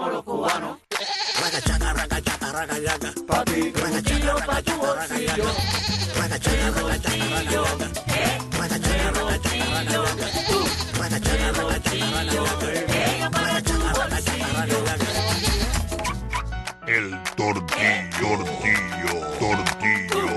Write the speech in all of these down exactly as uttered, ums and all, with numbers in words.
somos los cubanos. Ragachaca, ragachaca, ragachaca. Pa' ti, bolsillo, pa' tu bolsillo. Ragachaca, ragachaca, ragachaca. Ragachaca, ragachaca, ragachaca. Ragachaca, ragachaca, ragachaca. Ragachaca, ragachaca, ragachaca. El tortillo, tortillo, tortillo.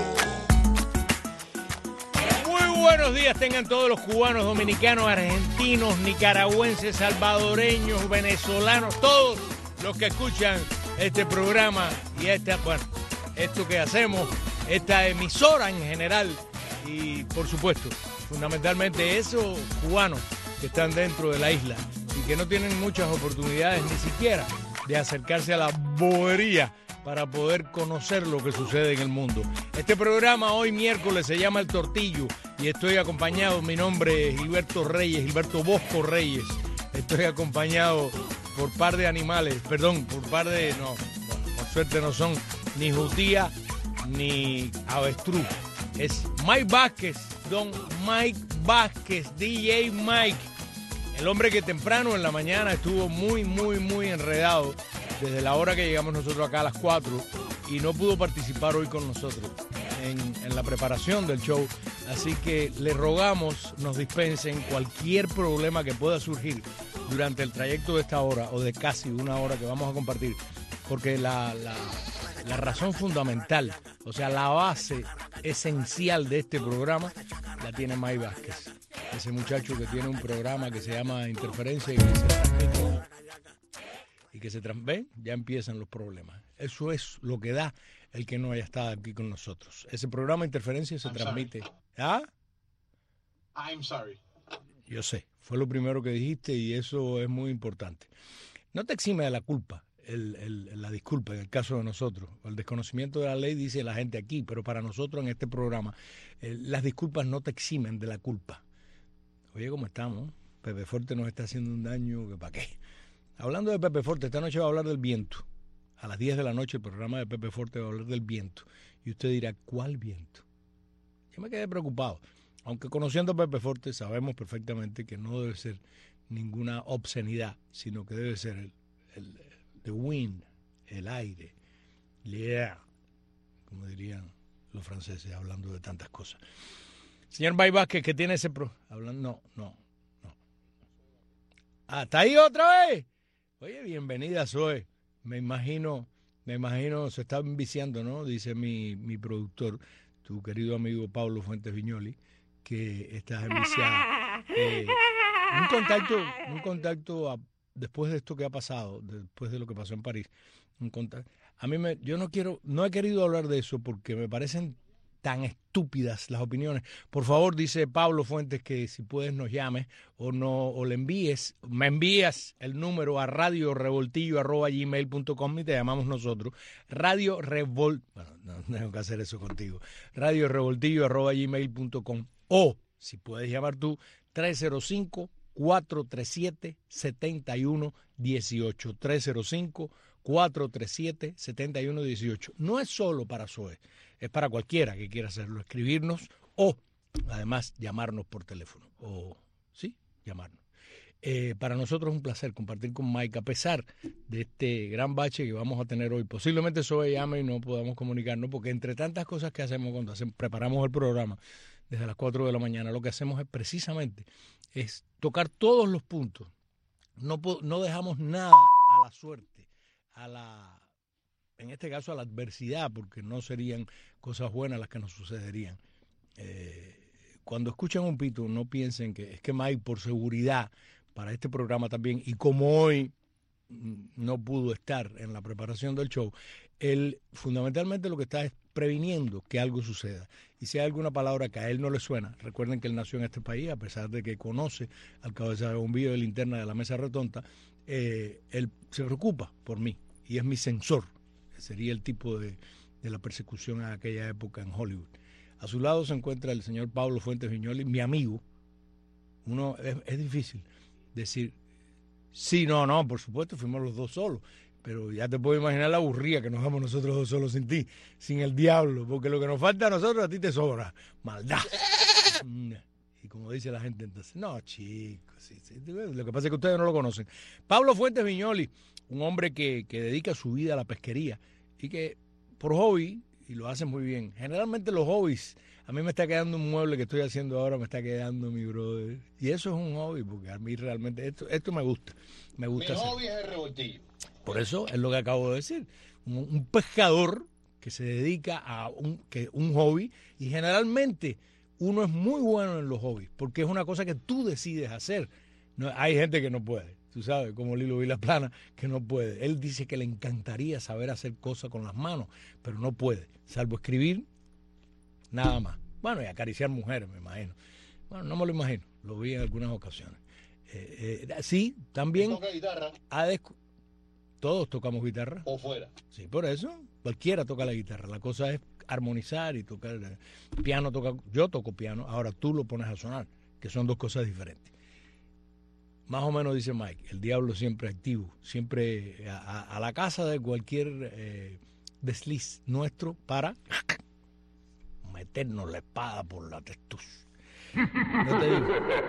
Muy buenos días tengan todos los cubanos, dominicanos, argentinos, nicaragüenses, salvadoreños, venezolanos, todos los que escuchan este programa y esta, bueno, esto que hacemos, esta emisora en general y por supuesto, fundamentalmente esos cubanos que están dentro de la isla y que no tienen muchas oportunidades ni siquiera de acercarse a la bobería para poder conocer lo que sucede en el mundo. Este programa hoy miércoles se llama El Tortillo y estoy acompañado, mi nombre es Gilberto Reyes, Gilberto Bosco Reyes. Estoy acompañado por par de animales, perdón, por par de, no, bueno, por suerte no son ni jutía ni avestruz. Es Mike Vázquez, don Mike Vázquez, D J Mike. El hombre que temprano en la mañana estuvo muy, muy, muy enredado desde la hora que llegamos nosotros acá a las cuatro y no pudo participar hoy con nosotros en, en la preparación del show. Así que le rogamos nos dispensen cualquier problema que pueda surgir durante el trayecto de esta hora o de casi una hora que vamos a compartir, porque la, la, la razón fundamental, o sea, la base esencial de este programa la tiene Mike Vázquez. Ese muchacho que tiene un programa que se llama Interferencia y que se transmite. Y que se transmite, ya empiezan los problemas. Eso es lo que da el que no haya estado aquí con nosotros. Ese programa Interferencia se I'm transmite. Sorry. ¿Ah? I'm sorry. Yo sé, fue lo primero que dijiste y eso es muy importante. No te exime de la culpa, el, el, la disculpa en el caso de nosotros. El desconocimiento de la ley dice la gente aquí, pero para nosotros en este programa eh, las disculpas no te eximen de la culpa. Oye, ¿cómo estamos? Pepe Forte nos está haciendo un daño que para qué. Hablando de Pepe Forte, esta noche va a hablar del viento. A las diez de la noche el programa de Pepe Forte va a hablar del viento. Y usted dirá, ¿cuál viento? Yo me quedé preocupado. Aunque conociendo a Pepe Forte sabemos perfectamente que no debe ser ninguna obscenidad, sino que debe ser el, el the wind, el aire, l'air, como dirían los franceses hablando de tantas cosas. Señor Mike Vázquez, que tiene ese pro... Hablando, no, no, no. Ah, ¿está ahí otra vez? Oye, bienvenida, Zoe. Me imagino, me imagino, se está enviciando, ¿no? Dice mi, mi productor, tu querido amigo Pablo Fuentes Viñoli, que estás enviciada. Eh, un contacto, un contacto a, después de esto que ha pasado, después de lo que pasó en París, un contacto. A mí me, yo no quiero, no he querido hablar de eso porque me parecen tan estúpidas las opiniones. Por favor, dice Pablo Fuentes que si puedes nos llames o no o le envíes, me envías el número a radio revoltillo arroba gmail punto com y te llamamos nosotros. Radio Revol... Bueno, no, no tengo que hacer eso contigo. radio revoltillo arroba gmail punto com o, si puedes llamar tú, tres cero cinco, cuatro tres siete, siete uno uno ocho. tres cero cinco, cuatro tres siete, siete uno uno ocho. No es solo para Zoe. Es para cualquiera que quiera hacerlo, escribirnos o, además, llamarnos por teléfono. O, sí, llamarnos. Eh, para nosotros es un placer compartir con Mike, a pesar de este gran bache que vamos a tener hoy. Posiblemente Zoe llame y no podamos comunicarnos, porque entre tantas cosas que hacemos cuando hacemos, preparamos el programa desde las cuatro de la mañana, lo que hacemos es precisamente es tocar todos los puntos. No, no dejamos nada a la suerte, a la... en este caso a la adversidad, porque no serían cosas buenas las que nos sucederían. Eh, cuando escuchan un pito, no piensen que es que Mike, por seguridad para este programa también, y como hoy no pudo estar en la preparación del show, él fundamentalmente lo que está es previniendo que algo suceda. Y si hay alguna palabra que a él no le suena, recuerden que él nació en este país, a pesar de que conoce al cabeza de bombillo de linterna de la mesa redonda, eh, él se preocupa por mí y es mi censor. Sería el tipo de, de la persecución en aquella época en Hollywood. A su lado se encuentra el señor Pablo Fuentes Viñoli, mi amigo. Uno es, es difícil decir, sí, no, no, por supuesto, fuimos los dos solos, pero ya te puedo imaginar la aburrida que nos vamos nosotros dos solos sin ti, sin el diablo, porque lo que nos falta a nosotros a ti te sobra, maldad. Y como dice la gente entonces, no, chicos, sí, sí, lo que pasa es que ustedes no lo conocen. Pablo Fuentes Viñoli, un hombre que, que dedica su vida a la pesquería y que por hobby, y lo hace muy bien. Generalmente los hobbies, a mí me está quedando un mueble que estoy haciendo ahora, me está quedando mi brother. Y eso es un hobby, porque a mí realmente esto, esto me gusta. Me gusta Mi hacer. hobby es el revoltillo. Por eso es lo que acabo de decir. Un, un pescador que se dedica a un, que, un hobby, y generalmente uno es muy bueno en los hobbies, porque es una cosa que tú decides hacer. No, hay gente que no puede, tú sabes, como Lilo Vilaplana, que no puede. Él dice que le encantaría saber hacer cosas con las manos, pero no puede, salvo escribir, nada más. Bueno, y acariciar mujeres, me imagino. Bueno, no me lo imagino, lo vi en algunas ocasiones. Eh, eh, sí, también... Toca guitarra ha descu- todos tocamos guitarra. o fuera. Sí, por eso, cualquiera toca la guitarra. La cosa es armonizar y tocar. Piano toca, yo toco piano, ahora tú lo pones a sonar, que son dos cosas diferentes. Más o menos dice Mike, el diablo siempre activo, siempre a, a, a la casa de cualquier eh, desliz nuestro para meternos la espada por la testuz. No te digo.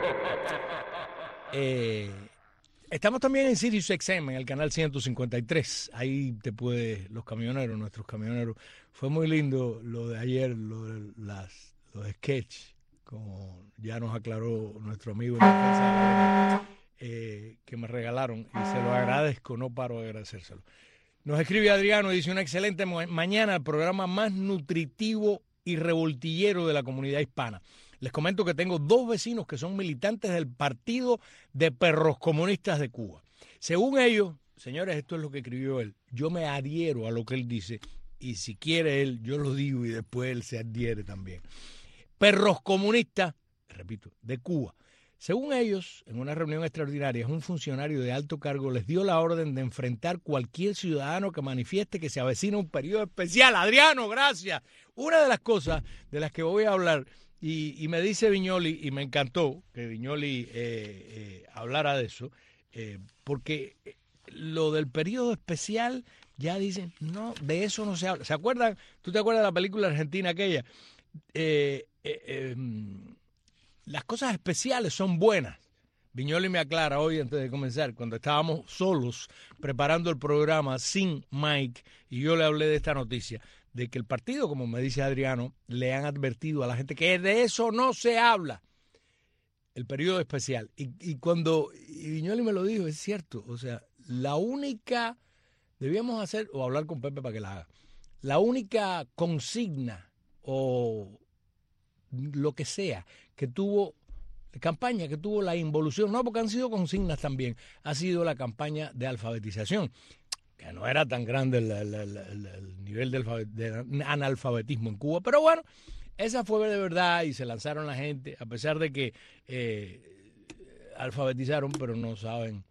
Eh, Estamos también en Sirius X M, en el canal ciento cincuenta y tres. Ahí te puede, los camioneros, nuestros camioneros. Fue muy lindo lo de ayer, lo de las, los sketches, como ya nos aclaró nuestro amigo en defensa, eh, que me regalaron, y se lo agradezco, no paro de agradecérselo. Nos escribe Adriano y dice: una excelente ma- mañana, el programa más nutritivo y revoltillero de la comunidad hispana. Les comento que tengo dos vecinos que son militantes del Partido de Perros Comunistas de Cuba. Según ellos, señores, esto es lo que escribió él, yo me adhiero a lo que él dice, y si quiere él, yo lo digo y después él se adhiere también. Perros Comunistas, repito, de Cuba. Según ellos, en una reunión extraordinaria, un funcionario de alto cargo les dio la orden de enfrentar cualquier ciudadano que manifieste que se avecina un periodo especial. Adriano, gracias. Una de las cosas de las que voy a hablar, y, y me dice Viñoli, y me encantó que Viñoli eh, eh, hablara de eso, eh, porque lo del periodo especial, ya dicen, no, de eso no se habla. ¿Se acuerdan? ¿Tú te acuerdas de la película argentina aquella? Eh, eh, eh, las cosas especiales son buenas. Viñoli me aclara hoy antes de comenzar, cuando estábamos solos preparando el programa sin Mike, y yo le hablé de esta noticia, de que el partido, como me dice Adriano, le han advertido a la gente que de eso no se habla, el periodo especial. Y, y cuando y Viñoli me lo dijo, es cierto, o sea, la única, debíamos hacer, o hablar con Pepe para que la haga, la única consigna o lo que sea que tuvo, campaña que tuvo la involución, no, porque han sido consignas también, ha sido la campaña de alfabetización, que no era tan grande el, el, el, el, el nivel de, alfabet, de analfabetismo en Cuba, pero bueno, esa fue de verdad y se lanzaron la gente, a pesar de que eh, alfabetizaron, pero no saben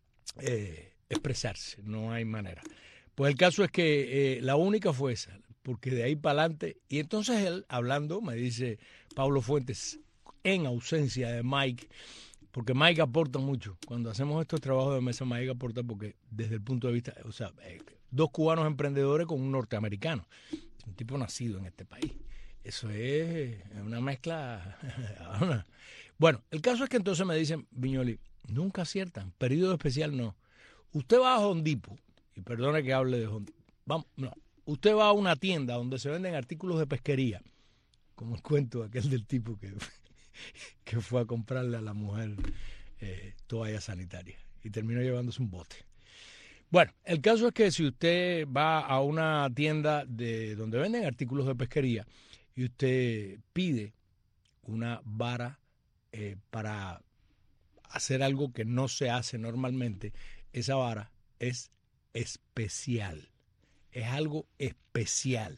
eh, expresarse, no hay manera. Pues el caso es que eh, la única fue esa, porque de ahí para adelante, y entonces él, hablando, me dice Pablo Fuentes, en ausencia de Mike, porque Mike aporta mucho. Cuando hacemos estos trabajos de mesa, Mike aporta porque desde el punto de vista, o sea, eh, dos cubanos emprendedores con un norteamericano, un tipo nacido en este país. Eso es una mezcla. Bueno, el caso es que entonces me dicen, Viñoli, nunca aciertan, periodo especial no. Usted va a Hondipo, y perdone que hable de Hondipo, vamos, no, usted va a una tienda donde se venden artículos de pesquería, como el cuento aquel del tipo que, que fue a comprarle a la mujer eh, toalla sanitaria y terminó llevándose un bote. Bueno, el caso es que si usted va a una tienda de donde venden artículos de pesquería y usted pide una vara eh, para hacer algo que no se hace normalmente, esa vara es especial. Es algo especial.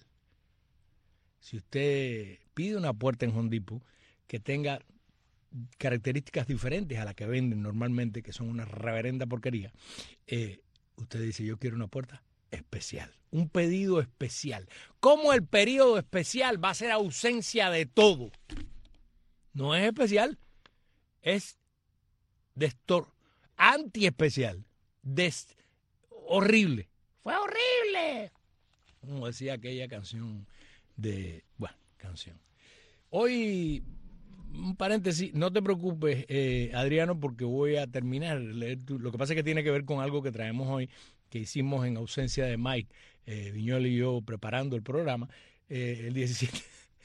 Si usted pide una puerta en Hondipo que tenga características diferentes a las que venden normalmente, que son una reverenda porquería, eh, usted dice, yo quiero una puerta especial, un pedido especial. ¿Cómo el periodo especial va a ser ausencia de todo? No es especial, es destor, anti-especial, des, horrible. ¡Fue horrible! Como decía aquella canción de... Bueno, canción. Hoy, un paréntesis, no te preocupes, eh, Adriano, porque voy a terminar de leer tu, lo que pasa es que tiene que ver con algo que traemos hoy que hicimos en ausencia de Mike, eh, Viñoly y yo preparando el programa, eh, el diecisiete.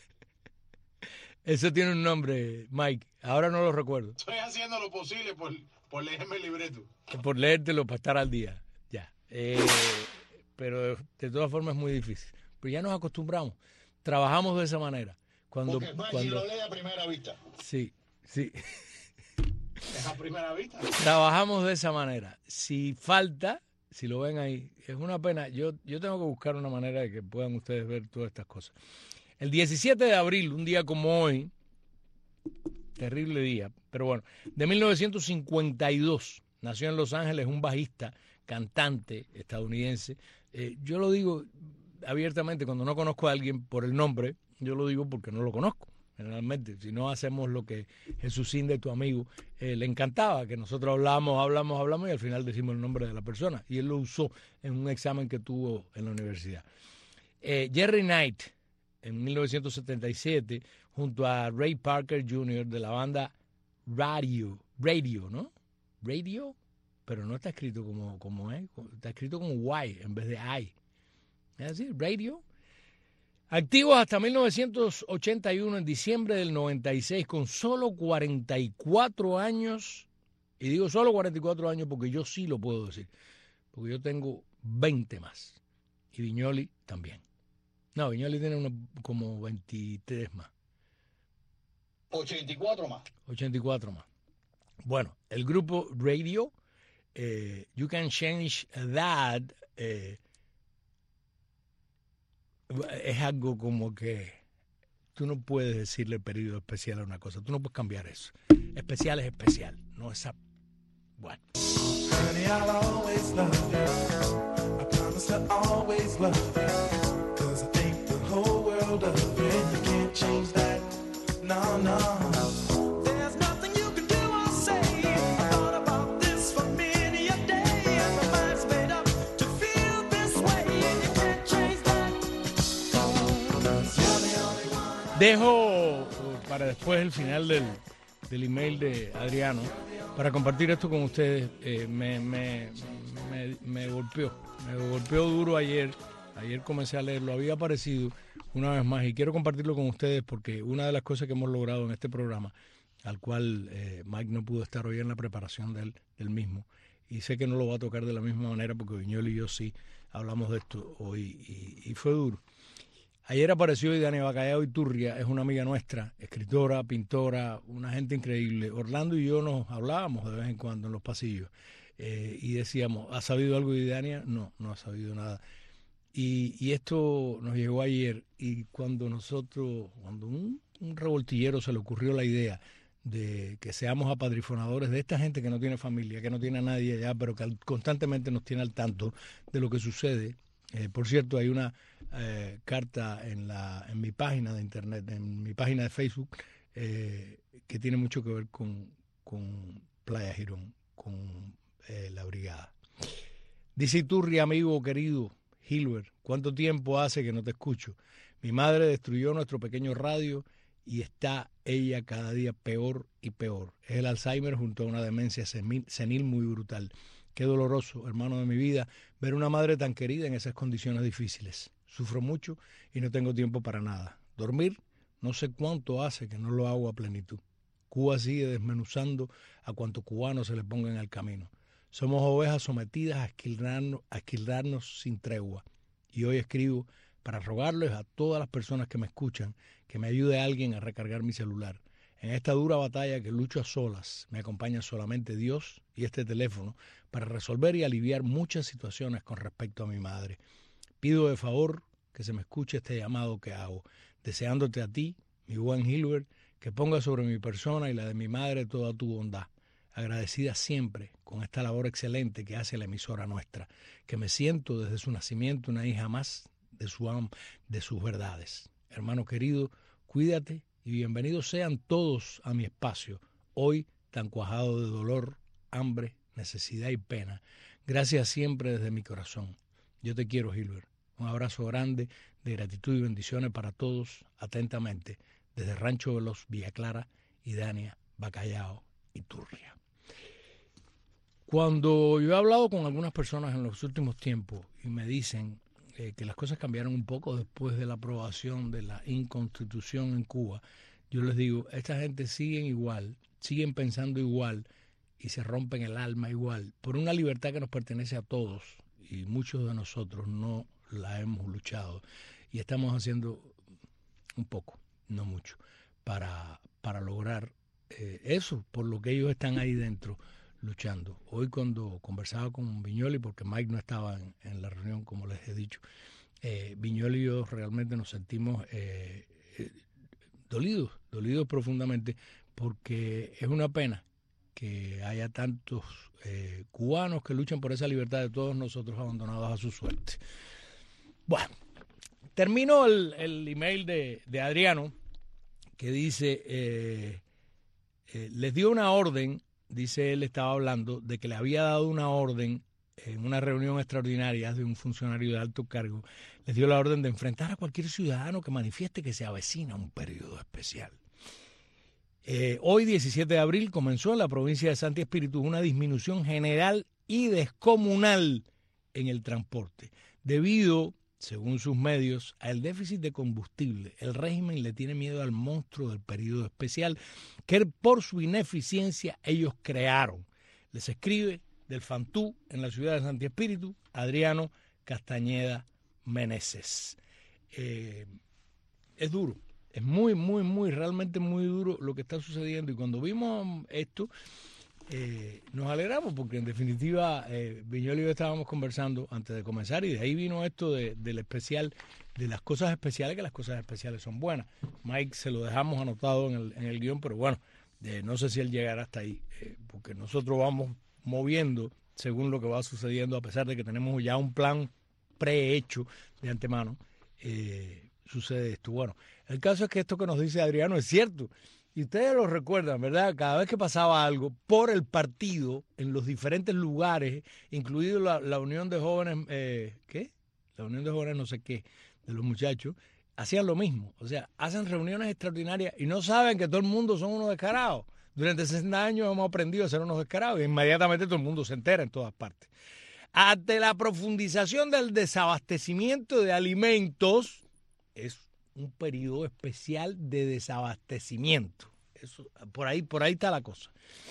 Eso tiene un nombre, Mike, ahora no lo recuerdo. Estoy haciendo lo posible por, por leerme el libreto. Por leértelo para estar al día, ya. Eh, pero de todas formas es muy difícil. Pero ya nos acostumbramos, trabajamos de esa manera. Cuando, Porque Mike cuando, lo lee a primera vista. sí, sí. Es a primera vista. Trabajamos de esa manera. Si falta, si lo ven ahí, es una pena. Yo, yo tengo que buscar una manera de que puedan ustedes ver todas estas cosas. El diecisiete de abril, un día como hoy, terrible día, pero bueno, de mil novecientos cincuenta y dos, nació en Los Ángeles un bajista, cantante estadounidense. Eh, yo lo digo abiertamente, cuando no conozco a alguien por el nombre, yo lo digo porque no lo conozco. Generalmente, si no hacemos lo que Jesús Inde, tu amigo, eh, le encantaba, que nosotros hablamos, hablamos, hablamos y al final decimos el nombre de la persona. Y él lo usó en un examen que tuvo en la universidad. Eh, Jerry Knight, en mil novecientos setenta y siete, junto a Ray Parker junior de la banda Radio, Radio, ¿no? Radio, pero no está escrito como, como es, está escrito como Y en vez de I. ¿Es así? Radio. Activos hasta mil novecientos ochenta y uno, en diciembre del noventa y seis, con solo cuarenta y cuatro años. Y digo solo cuarenta y cuatro años porque yo sí lo puedo decir, porque yo tengo veinte más. Y Viñoly también. No, Viñoly tiene uno, como veintitrés más. ochenta y cuatro más. ochenta y cuatro más. Bueno, el grupo Radio, eh, You Can Change That, eh, es algo como que tú no puedes decirle periodo especial a una cosa. Tú no puedes cambiar eso. Especial es especial, no esa. Bueno. Honey, I'll always love you. I promise to always love you. Cause I think the whole world of you. And you can't change that. No, no. There's nothing you can do or say. I thought about this for many a day. And my mind's made up to feel this way. And you can't change that. Cause you're the only one. Dejo para después el final del, del email de Adriano para compartir esto con ustedes. Eh, me, me, me, me golpeó, me golpeó duro ayer. Ayer comencé a leerlo, había aparecido una vez más y quiero compartirlo con ustedes porque una de las cosas que hemos logrado en este programa, al cual eh, Mike no pudo estar hoy en la preparación del, del mismo, y sé que no lo va a tocar de la misma manera porque Viñoly y yo sí hablamos de esto hoy y, y fue duro. Ayer apareció Idania Bacallao Iturria, es una amiga nuestra, escritora, pintora, una gente increíble. Orlando y yo nos hablábamos de vez en cuando en los pasillos eh, y decíamos, ¿has sabido algo de Idania? No, no ha sabido nada. Y, y esto nos llegó ayer y cuando nosotros, cuando un, un revoltillero se le ocurrió la idea de que seamos apadrifonadores de esta gente que no tiene familia, que no tiene a nadie allá, pero que constantemente nos tiene al tanto de lo que sucede. Eh, por cierto, hay una eh, carta en la en mi página de internet, en mi página de Facebook, eh, que tiene mucho que ver con, con Playa Girón, con eh, la brigada. Dice Iturria, amigo querido, Hilbert, ¿cuánto tiempo hace que no te escucho? Mi madre destruyó nuestro pequeño radio y está ella cada día peor y peor. Es el Alzheimer junto a una demencia senil muy brutal. Qué doloroso, hermano de mi vida, ver una madre tan querida en esas condiciones difíciles. Sufro mucho y no tengo tiempo para nada. Dormir, no sé cuánto hace que no lo hago a plenitud. Cuba sigue desmenuzando a cuanto cubano se le ponga en el camino. Somos ovejas sometidas a esquilrarnos, a esquilrarnos sin tregua. Y hoy escribo para rogarles a todas las personas que me escuchan que me ayude alguien a recargar mi celular. En esta dura batalla que lucho a solas, me acompaña solamente Dios y este teléfono para resolver y aliviar muchas situaciones con respecto a mi madre. Pido de favor que se me escuche este llamado que hago, deseándote a ti, mi buen Hilbert, que ponga sobre mi persona y la de mi madre toda tu bondad. Agradecida siempre con esta labor excelente que hace la emisora nuestra, que me siento desde su nacimiento una hija más de, su, de sus verdades. Hermano querido, cuídate y bienvenidos sean todos a mi espacio, hoy tan cuajado de dolor, hambre, necesidad y pena. Gracias siempre desde mi corazón. Yo te quiero, Hilbert. Un abrazo grande de gratitud y bendiciones para todos, atentamente, desde Rancho Veloz, Villa Clara, Idania Bacallao Iturria. Cuando yo he hablado con algunas personas en los últimos tiempos y me dicen eh, que las cosas cambiaron un poco después de la aprobación de la inconstitución en Cuba, yo les digo, esta gente siguen igual, siguen pensando igual y se rompen el alma igual por una libertad que nos pertenece a todos y muchos de nosotros no la hemos luchado y estamos haciendo un poco, no mucho, para, para lograr eh, eso, por lo que ellos están ahí dentro luchando. Hoy cuando conversaba con Viñoly, porque Mike no estaba en, en la reunión, como les he dicho, eh, Viñoly y yo realmente nos sentimos eh, eh, dolidos, dolidos profundamente, porque es una pena que haya tantos eh, cubanos que luchan por esa libertad de todos nosotros abandonados a su suerte. Bueno, termino el, el email de, de Adriano, que dice, eh, eh, les dio una orden, dice él, estaba hablando, de que le había dado una orden en una reunión extraordinaria de un funcionario de alto cargo, les dio la orden de enfrentar a cualquier ciudadano que manifieste que se avecina un periodo especial. Eh, hoy, diecisiete de abril, comenzó en la provincia de Santi Espíritu una disminución general y descomunal en el transporte, debido, según sus medios, al déficit de combustible. El régimen le tiene miedo al monstruo del periodo especial que por su ineficiencia ellos crearon. Les escribe del Fantú, en la ciudad de Santi Espíritu, Adriano Castañeda Meneses. Eh, es duro. Es muy, muy, muy, realmente muy duro lo que está sucediendo. Y cuando vimos esto, eh, nos alegramos porque en definitiva eh, Viñoly y yo estábamos conversando antes de comenzar y de ahí vino esto de, del especial, de las cosas especiales, que las cosas especiales son buenas. Mike se lo dejamos anotado en el, en el guión, pero bueno, eh, no sé si él llegará hasta ahí, eh, porque nosotros vamos moviendo según lo que va sucediendo, a pesar de que tenemos ya un plan prehecho de antemano. Eh, sucede esto. Bueno, el caso es que esto que nos dice Adriano es cierto. Y ustedes lo recuerdan, ¿verdad? Cada vez que pasaba algo por el partido, en los diferentes lugares, incluido la, la Unión de Jóvenes, eh, ¿qué? La Unión de Jóvenes no sé qué, de los muchachos, hacían lo mismo. O sea, hacen reuniones extraordinarias y no saben que todo el mundo son unos descarados. Durante sesenta años hemos aprendido a ser unos descarados y inmediatamente todo el mundo se entera en todas partes. Ante la profundización del desabastecimiento de alimentos, es un periodo especial de desabastecimiento. Eso, por ahí, por ahí está la cosa.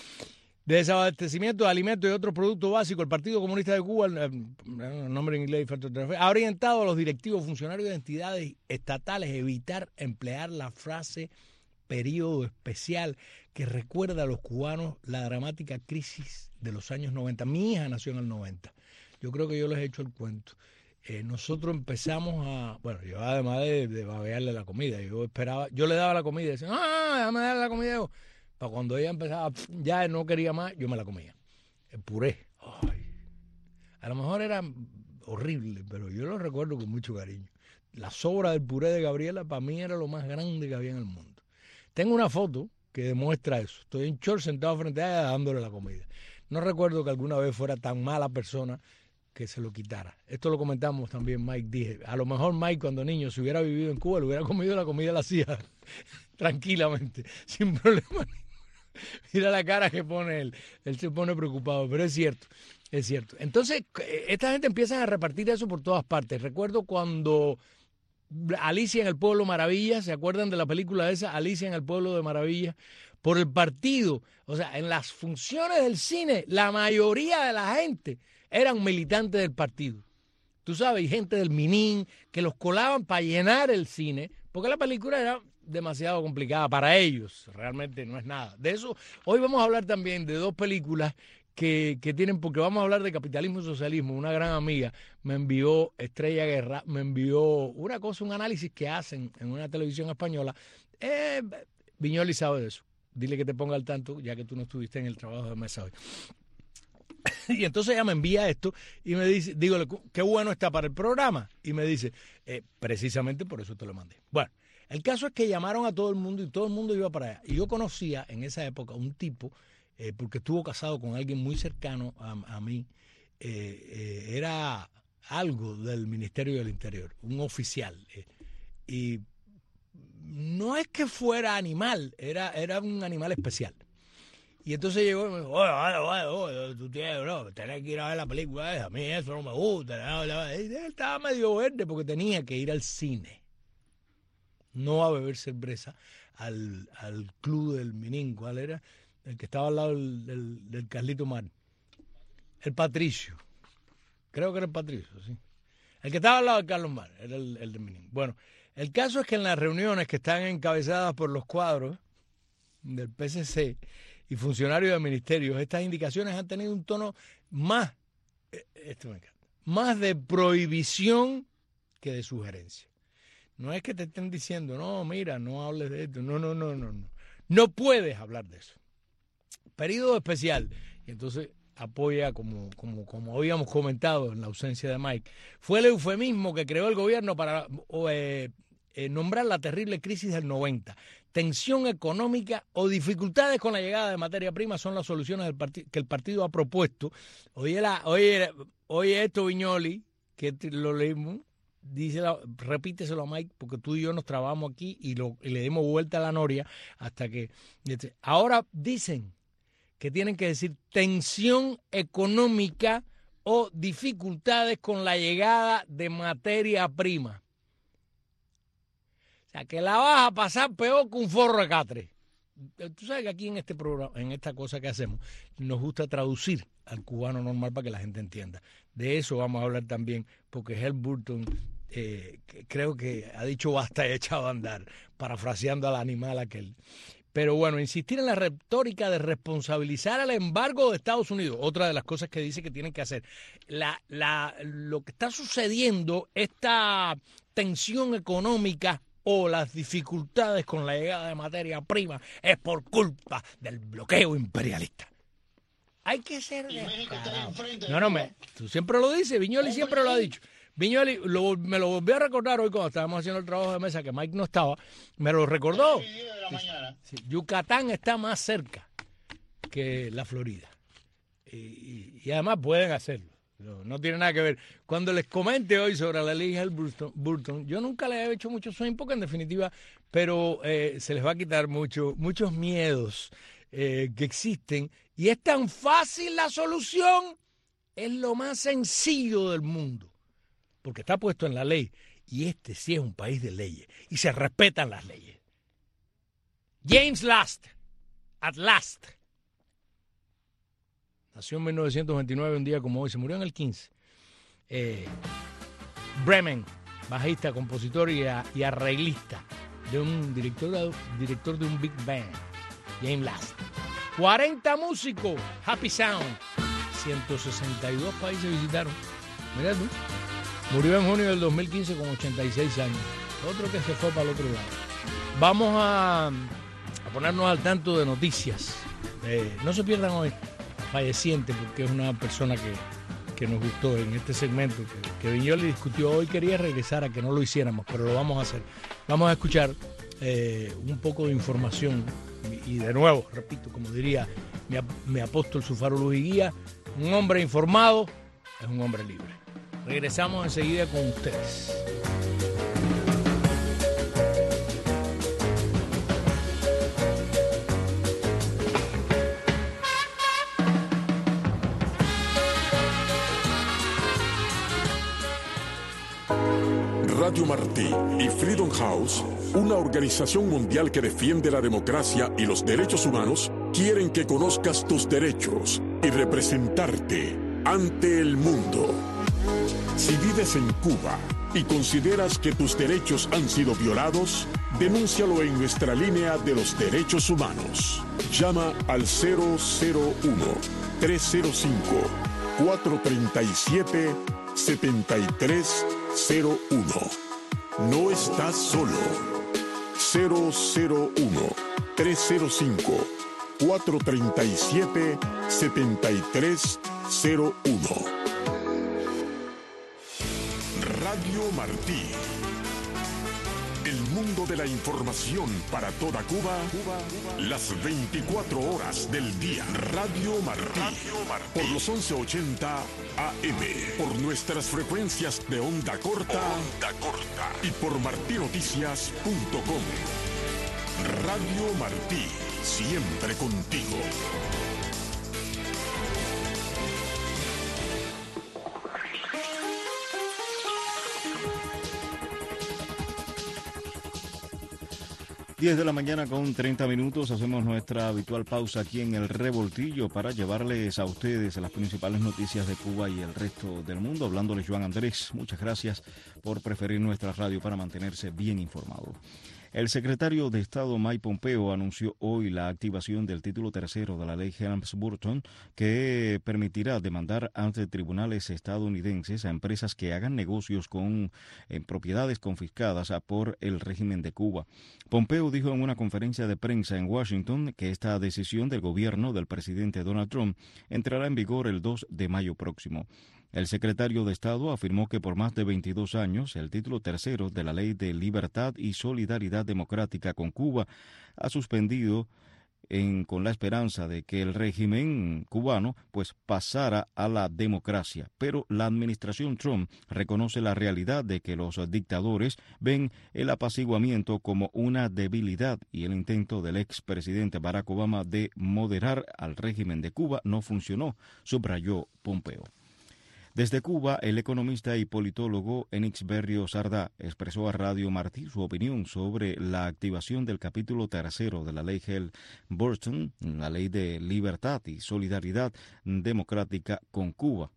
De desabastecimiento de alimentos y otros productos básicos, el Partido Comunista de Cuba, el nombre en inglés, ha orientado a los directivos funcionarios de entidades estatales a evitar emplear la frase periodo especial que recuerda a los cubanos la dramática crisis de los años noventa. Mi hija nació en el noventa. Yo creo que yo les he hecho el cuento. Eh, nosotros empezamos a, bueno, yo además de, de babearle la comida, yo esperaba, yo le daba la comida y decía, ah, déjame darle la comida. Para cuando ella empezaba, ya no quería más, yo me la comía. El puré, ay, a lo mejor era horrible, pero yo lo recuerdo con mucho cariño. La sobra del puré de Gabriela para mí era lo más grande que había en el mundo. Tengo una foto que demuestra eso. Estoy en short sentado frente a ella dándole la comida. No recuerdo que alguna vez fuera tan mala persona que se lo quitara. Esto lo comentamos también, Mike. Dije, a lo mejor Mike cuando niño, si hubiera vivido en Cuba, le hubiera comido la comida, la hacía tranquilamente, sin problema. Mira la cara que pone él. Él se pone preocupado, pero es cierto, es cierto. Entonces, esta gente empieza a repartir eso por todas partes. Recuerdo cuando Alicia en el Pueblo Maravilla, ¿se acuerdan de la película esa? Alicia en el Pueblo de Maravilla. Por el partido, o sea, en las funciones del cine, la mayoría de la gente eran militantes del partido. Tú sabes, y gente del Minin, que los colaban para llenar el cine, porque la película era demasiado complicada para ellos, realmente no es nada. De eso, hoy vamos a hablar también de dos películas que, que tienen, porque vamos a hablar de capitalismo y socialismo. Una gran amiga me envió, Estrella Guerra, me envió una cosa, un análisis que hacen en una televisión española. Eh, Viñoly sabe de eso. Dile que te ponga al tanto, ya que tú no estuviste en el trabajo de mesa hoy. Y entonces ella me envía esto y me dice, digo, qué bueno está para el programa. Y me dice, eh, precisamente por eso te lo mandé. Bueno, el caso es que llamaron a todo el mundo y todo el mundo iba para allá. Y yo conocía en esa época un tipo, eh, porque estuvo casado con alguien muy cercano a, a mí, eh, eh, era algo del Ministerio del Interior, un oficial. Eh, y no es que fuera animal, era, era un animal especial. Y entonces llegó y me dijo, oye, oye, oye, oye, tú tienes, no, tenés que ir a ver la película esa, a mí eso no me gusta. No, no. Y él estaba medio verde porque tenía que ir al cine, no a beber cerveza, al, al club del Minin. ¿Cuál era? El que estaba al lado del, del, del Carlito Mar. El Patricio. Creo que era el Patricio, sí. El que estaba al lado del Carlos Mar, era el, el del Minin. Bueno, el caso es que en las reuniones que están encabezadas por los cuadros del P C C y funcionarios de ministerios, estas indicaciones han tenido un tono más, esto me encanta, más de prohibición que de sugerencia. No es que te estén diciendo, no, mira, no hables de esto, no, no, no, no, no. No puedes hablar de eso. Periodo especial. Y entonces apoya, como, como, como habíamos comentado en la ausencia de Mike, fue el eufemismo que creó el gobierno para eh, eh, nombrar la terrible crisis del noventa. Tensión económica o dificultades con la llegada de materia prima son las soluciones del parti- que el partido ha propuesto. Oye, la, oye, oye esto, Viñoli, que lo leímos, dice la, repíteselo a Mike, porque tú y yo nos trabamos aquí y, lo, y le dimos vuelta a la noria hasta que... Ahora dicen que tienen que decir tensión económica o dificultades con la llegada de materia prima. O sea, que la vas a pasar peor que un forro de catre. Tú sabes que aquí en este programa, en esta cosa que hacemos, nos gusta traducir al cubano normal para que la gente entienda. De eso vamos a hablar también, porque Hal Burton eh, que creo que ha dicho basta y echado a andar, parafraseando al animal aquel. Pero bueno, insistir en la retórica de responsabilizar al embargo de Estados Unidos, otra de las cosas que dice que tienen que hacer. La, la, lo que está sucediendo, esta tensión económica o las dificultades con la llegada de materia prima, es por culpa del bloqueo imperialista. Hay que ser descarado. No, no, me, tú siempre lo dices, Viñoli siempre lo ha dicho. Viñoli lo, me lo volvió a recordar hoy cuando estábamos haciendo el trabajo de mesa, que Mike no estaba, me lo recordó. Sí, Yucatán está más cerca que la Florida. Y, y, y además pueden hacerlo. No, no tiene nada que ver. Cuando les comente hoy sobre la ley Hal Burton, Burton, yo nunca le he hecho mucho swing porque en definitiva, pero eh, se les va a quitar mucho, muchos miedos eh, que existen. Y es tan fácil la solución, es lo más sencillo del mundo. Porque está puesto en la ley. Y este sí es un país de leyes. Y se respetan las leyes. James Last, at last. Nació en mil novecientos veintinueve, un día como hoy. Se murió en el quince. Eh, Bremen, bajista, compositor y, a, y arreglista de un director, director de un big band. James Last. cuarenta músicos. Happy Sound. ciento sesenta y dos países visitaron. Mira tú. Murió en junio del dos mil quince con ochenta y seis años. Otro que se fue para el otro lado. Vamos a, a ponernos al tanto de noticias. Eh, no se pierdan hoy Falleciente, porque es una persona que, que nos gustó en este segmento. Que, que Viñoli discutió hoy, quería regresar a que no lo hiciéramos, pero lo vamos a hacer. Vamos a escuchar eh, un poco de información. Y, y de nuevo, repito, como diría mi, mi apóstol, su faro, luz y guía, un hombre informado es un hombre libre. Regresamos enseguida con ustedes. Radio Martí y Freedom House, una organización mundial que defiende la democracia y los derechos humanos, quieren que conozcas tus derechos y representarte ante el mundo. Si vives en Cuba y consideras que tus derechos han sido violados, denúncialo en nuestra línea de los derechos humanos. Llama al cero cero uno, tres cero cinco, cuatro tres siete, siete tres cero uno. No estás solo. cero cero uno, tres cero cinco, cuatro tres siete, siete tres cero uno. Radio Martí. El mundo de la información para toda Cuba, las veinticuatro horas del día. Radio Martí. Por los once ochenta A M. Por nuestras frecuencias de onda corta. Onda corta. Y por martinoticias punto com. Radio Martí. siempre contigo. diez de la mañana con treinta minutos, hacemos nuestra habitual pausa aquí en el Revoltillo para llevarles a ustedes las principales noticias de Cuba y el resto del mundo. Hablándoles Joan Andrés, muchas gracias por preferir nuestra radio para mantenerse bien informado. El secretario de Estado Mike Pompeo anunció hoy la activación del título tercero de la ley Helms-Burton, que permitirá demandar ante tribunales estadounidenses a empresas que hagan negocios con eh, propiedades confiscadas por el régimen de Cuba. Pompeo dijo en una conferencia de prensa en Washington que esta decisión del gobierno del presidente Donald Trump entrará en vigor el dos de mayo próximo. El secretario de Estado afirmó que por más de veintidós años el título tercero de la Ley de Libertad y Solidaridad Democrática con Cuba ha suspendido en, con la esperanza de que el régimen cubano pues pasara a la democracia. Pero la administración Trump reconoce la realidad de que los dictadores ven el apaciguamiento como una debilidad y el intento del expresidente Barack Obama de moderar al régimen de Cuba no funcionó, subrayó Pompeo. Desde Cuba, el economista y politólogo Enix Berrio Sardá expresó a Radio Martí su opinión sobre la activación del capítulo tercero de la ley Helms-Burton, la ley de libertad y solidaridad democrática con Cuba.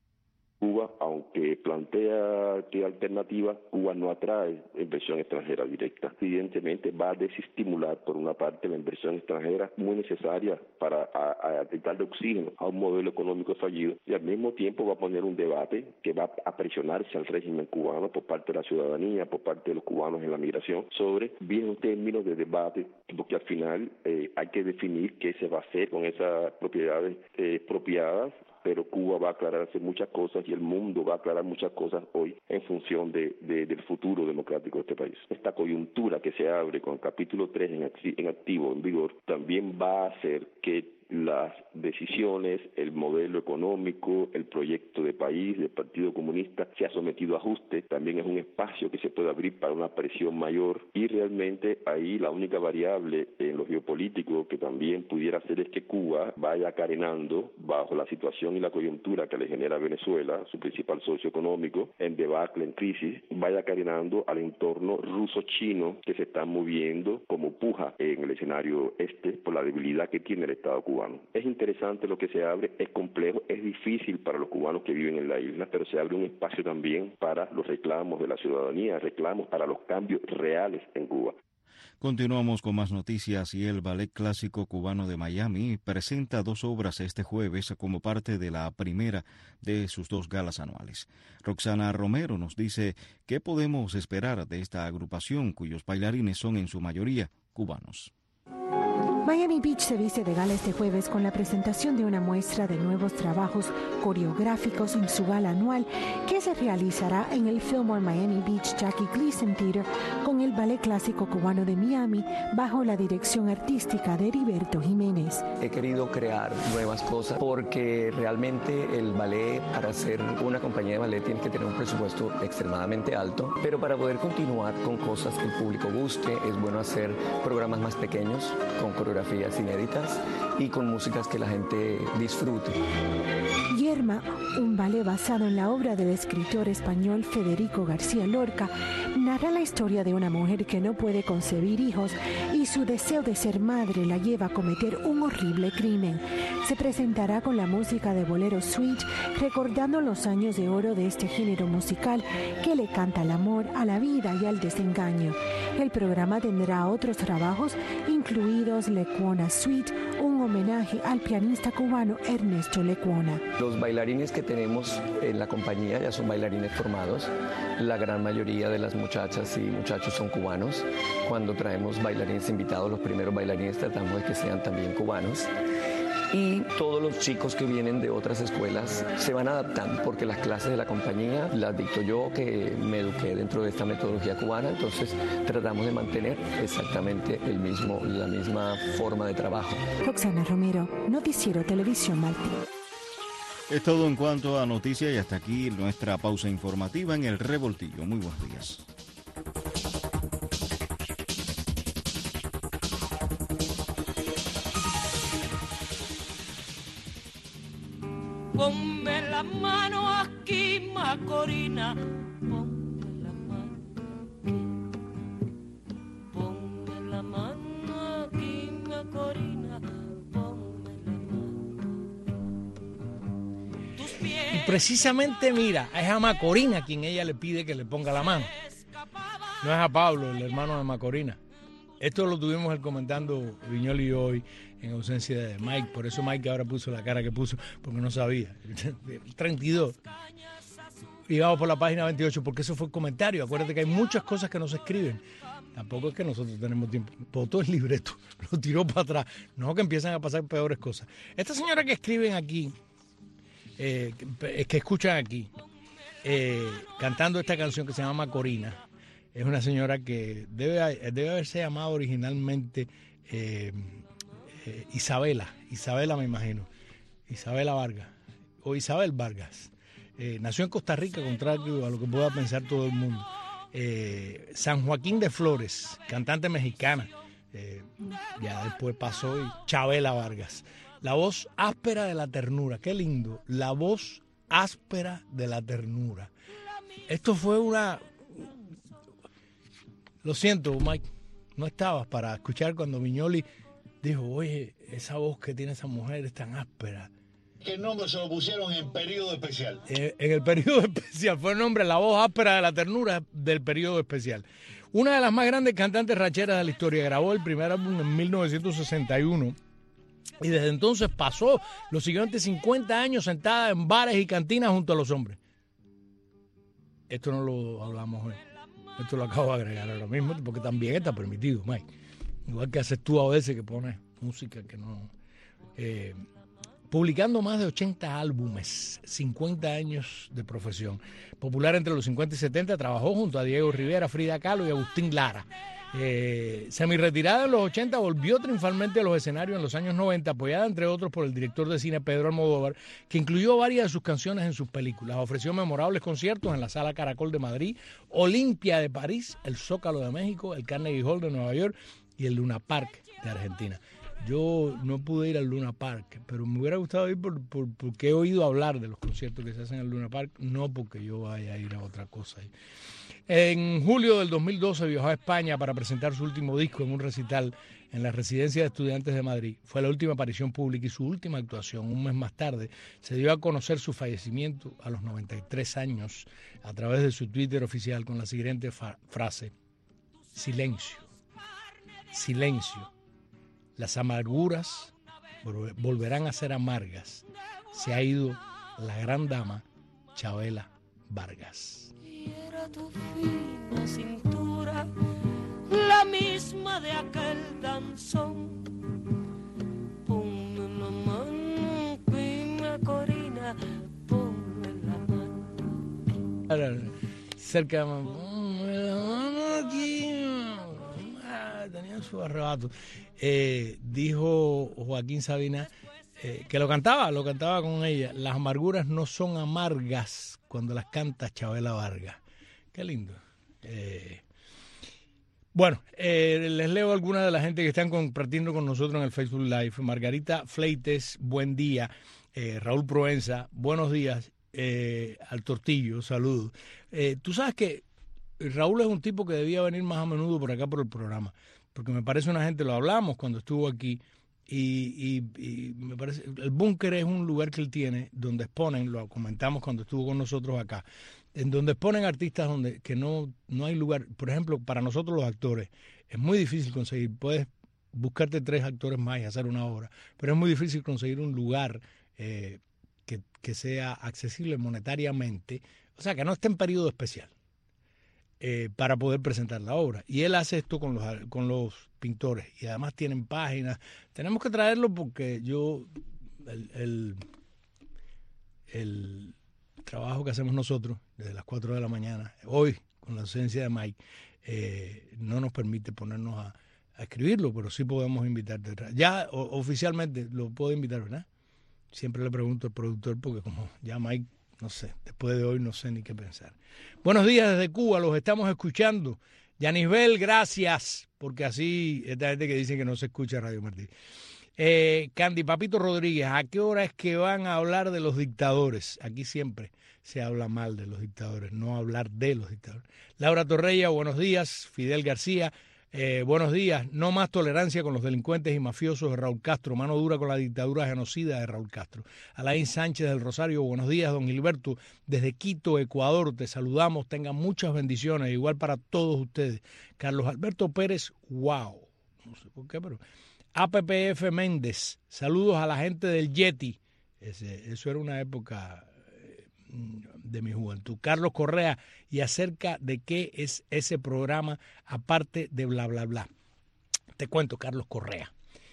Cuba, aunque plantea que alternativa, Cuba no atrae inversión extranjera directa. Evidentemente va a desestimular, por una parte, la inversión extranjera muy necesaria para a, a darle oxígeno a un modelo económico fallido, y al mismo tiempo va a poner un debate que va a presionarse al régimen cubano por parte de la ciudadanía, por parte de los cubanos en la migración, sobre viejos términos de debate, porque al final eh, hay que definir qué se va a hacer con esas propiedades eh, expropiadas, pero Cuba va a aclararse muchas cosas y el mundo va a aclarar muchas cosas hoy en función de, de, del futuro democrático de este país. Esta coyuntura que se abre con el capítulo tres en, en activo, en vigor, también va a hacer que las decisiones, el modelo económico, el proyecto de país del Partido Comunista se ha sometido a ajuste. También es un espacio que se puede abrir para una presión mayor, y realmente ahí la única variable en lo geopolítico que también pudiera hacer es que Cuba vaya carenando bajo la situación y la coyuntura que le genera Venezuela, su principal socio económico, en debacle, en crisis, vaya carenando al entorno ruso-chino que se está moviendo como puja en el escenario este por la debilidad que tiene el Estado cubano. Es interesante lo que se abre, es complejo, es difícil para los cubanos que viven en la isla, pero se abre un espacio también para los reclamos de la ciudadanía, reclamos para los cambios reales en Cuba. Continuamos con más noticias y el Ballet Clásico Cubano de Miami presenta dos obras este jueves como parte de la primera de sus dos galas anuales. Roxana Romero nos dice qué podemos esperar de esta agrupación cuyos bailarines son en su mayoría cubanos. Miami Beach se viste de gala este jueves con la presentación de una muestra de nuevos trabajos coreográficos en su gala anual que se realizará en el Fillmore Miami Beach Jackie Gleason Theater con el Ballet Clásico Cubano de Miami bajo la dirección artística de Heriberto Jiménez. He querido crear nuevas cosas porque realmente el ballet, para ser una compañía de ballet, tiene que tener un presupuesto extremadamente alto, pero para poder continuar con cosas que el público guste es bueno hacer programas más pequeños con coreografías inéditas y con músicas que la gente disfrute. Yerma, un ballet basado en la obra del escritor español Federico García Lorca, narra la historia de una mujer que no puede concebir hijos y su deseo de ser madre la lleva a cometer un horrible crimen. Se presentará con la música de Bolero Suite, recordando los años de oro de este género musical que le canta al amor, a la vida y al desengaño. El programa tendrá otros trabajos, incluidos Lecuona Suite, un homenaje al pianista cubano Ernesto Lecuona. Los bailarines que tenemos en la compañía ya son bailarines formados. La gran mayoría de las muchachas y muchachos son cubanos. Cuando traemos bailarines invitados, los primeros bailarines tratamos de que sean también cubanos. Y todos los chicos que vienen de otras escuelas se van adaptando, porque las clases de la compañía las dicto yo, que me eduqué dentro de esta metodología cubana, entonces tratamos de mantener exactamente el mismo, la misma forma de trabajo. Roxana Romero, Noticiero Televisión Martí. Es todo en cuanto a noticias y hasta aquí nuestra pausa informativa en el Revoltillo. Muy buenos días. Ponme la mano aquí, Macorina. Ponme la mano aquí. Ponme la mano aquí, Macorina. Ponme la mano. Tus pies. Y precisamente, mira, es a Macorina quien ella le pide que le ponga la mano. No es a Pablo, el hermano de Macorina. Esto lo tuvimos el comentando Viñoly y yo hoy en ausencia de Mike. Por eso Mike ahora puso la cara que puso, porque no sabía. treinta y dos. Y vamos por la página veintiocho, porque eso fue el comentario. Acuérdate que hay muchas cosas que no se escriben. Tampoco es que nosotros tenemos tiempo. Botó el libreto, lo tiró para atrás. No, que empiezan a pasar peores cosas. Esta señora que escriben aquí, eh, que, que escuchan aquí, eh, cantando esta canción que se llama Macorina, es una señora que debe, debe haberse llamado originalmente eh, eh, Isabela. Isabela, me imagino. Isabela Vargas. O Isabel Vargas. Eh, nació en Costa Rica, contrario a lo que pueda pensar todo el mundo. Eh, San Joaquín de Flores, cantante mexicana. Eh, ya después pasó y Chabela Vargas. La voz áspera de la ternura. Qué lindo. La voz áspera de la ternura. Esto fue una... Lo siento, Mike, no estabas para escuchar cuando Viñoly dijo, oye, esa voz que tiene esa mujer es tan áspera. ¿Qué nombre se lo pusieron en periodo especial? Eh, en el periodo especial, fue el nombre, la voz áspera de la ternura del periodo especial. Una de las más grandes cantantes rancheras de la historia, grabó el primer álbum en mil novecientos sesenta y uno y desde entonces pasó los siguientes cincuenta años sentada en bares y cantinas junto a los hombres. Esto no lo hablamos hoy. Esto lo acabo de agregar ahora mismo porque también está permitido, Mike. Igual que haces tú a veces que pones música que no... Eh, publicando más de ochenta álbumes, cincuenta años de profesión. Popular entre los cincuenta y setenta, trabajó junto a Diego Rivera, Frida Kahlo y Agustín Lara. Eh, semi-retirada en los ochenta, volvió triunfalmente a los escenarios en los años noventa, apoyada entre otros por el director de cine Pedro Almodóvar, que incluyó varias de sus canciones en sus películas. Ofreció memorables conciertos en la Sala Caracol de Madrid, Olimpia de París, el Zócalo de México, el Carnegie Hall de Nueva York y el Luna Park de Argentina. Yo no pude ir al Luna Park, pero me hubiera gustado ir por, por, porque he oído hablar de los conciertos que se hacen en el Luna Park, no porque yo vaya a ir a otra cosa. En julio del dos mil doce viajó a España para presentar su último disco en un recital en la Residencia de Estudiantes de Madrid. Fue la última aparición pública y su última actuación. Un mes más tarde se dio a conocer su fallecimiento a los noventa y tres años a través de su Twitter oficial con la siguiente fa- frase: silencio, silencio. Las amarguras volverán a ser amargas. Se ha ido la gran dama Chabela Vargas. Y era tu fina cintura, la misma de aquel danzón. Ponme la mano aquí, Macorina, ponme la mano. Cerca de ponme la mano aquí. Ah, tenía su arrebato. Eh, dijo Joaquín Sabina eh, que lo cantaba, lo cantaba con ella. Las amarguras no son amargas cuando las canta Chabela Vargas. Qué lindo. Eh, bueno, eh, les leo algunas de la gente que están compartiendo con nosotros en el Facebook Live. Margarita Fleites, buen día. Eh, Raúl Proenza, buenos días. Eh, al Tortillo, saludos. Eh, tú sabes que Raúl es un tipo que debía venir más a menudo por acá por el programa, porque me parece una gente, lo hablamos cuando estuvo aquí, y, y, y me parece, el búnker es un lugar que él tiene donde exponen, lo comentamos cuando estuvo con nosotros acá, en donde exponen artistas donde que no, no hay lugar. Por ejemplo, para nosotros los actores es muy difícil conseguir, puedes buscarte tres actores más y hacer una obra, pero es muy difícil conseguir un lugar eh, que, que sea accesible monetariamente, o sea, que no esté en periodo especial. Eh, para poder presentar la obra. Y él hace esto con los, con los pintores. Y además tienen páginas. Tenemos que traerlo porque yo, el, el, el trabajo que hacemos nosotros desde las cuatro de la mañana, hoy con la ausencia de Mike, eh, no nos permite ponernos a, a escribirlo, pero sí podemos invitarte. Ya o, oficialmente lo puedo invitar, ¿verdad? Siempre le pregunto al productor porque como ya Mike, no sé, después de hoy no sé ni qué pensar. Buenos días desde Cuba, los estamos escuchando. Yanisbel, gracias, porque así, esta gente que dice que no se escucha Radio Martí. Eh, Candy Papito Rodríguez, ¿a qué hora es que van a hablar de los dictadores? Aquí siempre se habla mal de los dictadores, no hablar de los dictadores. Laura Torreya, buenos días. Fidel García, eh, buenos días. No más tolerancia con los delincuentes y mafiosos de Raúl Castro. Mano dura con la dictadura genocida de Raúl Castro. Alain Sánchez del Rosario, buenos días. Don Gilberto, desde Quito, Ecuador, te saludamos. Tengan muchas bendiciones, igual para todos ustedes. Carlos Alberto Pérez, wow. No sé por qué, pero... A P P F Méndez, saludos a la gente del Yeti. Ese, eso era una época eh, de mi juventud. Carlos Correa, y acerca de qué es ese programa, aparte de bla, bla, bla. Te cuento, Carlos Correa.